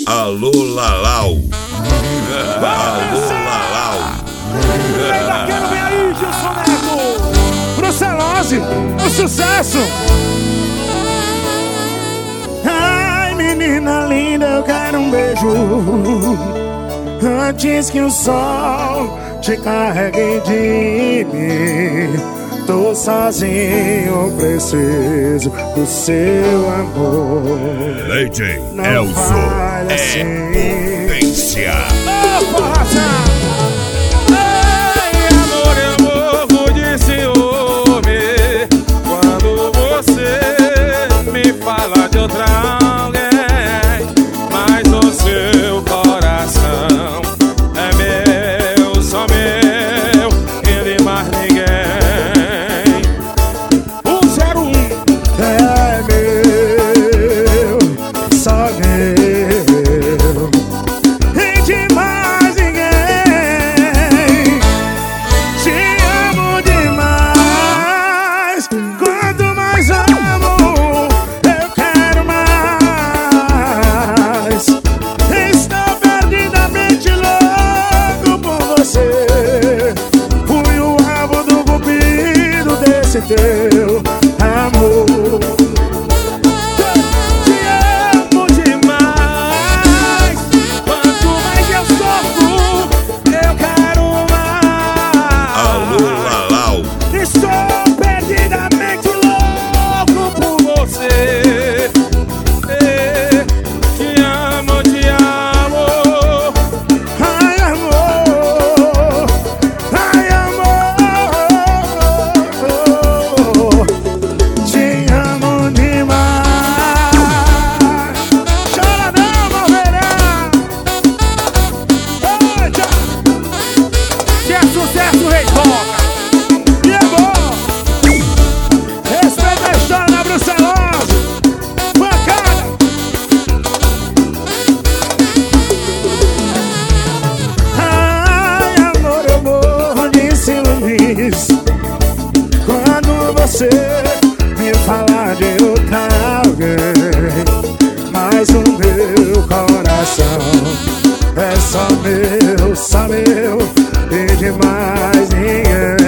Alô, Lalau. Alô, Lalau. Vem vaqueiro, vem aí, Gilson Neto. Brucelose, o sucesso. Ai, menina linda, eu quero um beijo antes que o sol te carregue de mim. Tô sozinho, preciso do seu amor. DJ Não Elzo fale é assim. potência. Ai, amor, eu morro de ciúme quando você me fala de outra alguém, mas o seu coração é meu, só meu, e de mais ninguém. É meu, só meu, e de mais ninguém. Te amo demais, quanto mais amo, eu quero mais. Estou perdidamente louco por você. Fui o alvo do cupido desse teu amor. Sucesso, Rei Toca! E é bom! Respeita a história da Brucelose! Bancada! Ai, amor, eu morro de ciúmes quando você me falar de outra alguém, mas o meu coração é só meu, e de mais ninguém.